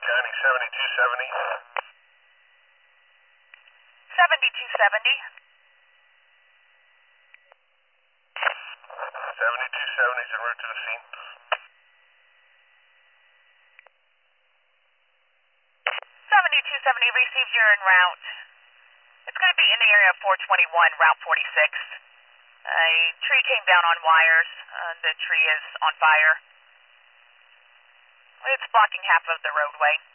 County 7270. 7270. 7270 is en route to the scene. 7270 received, you're en route. It's going to be in the area of 421, Route 46. A tree came down on wires. The tree is on fire. It's blocking half of the roadway.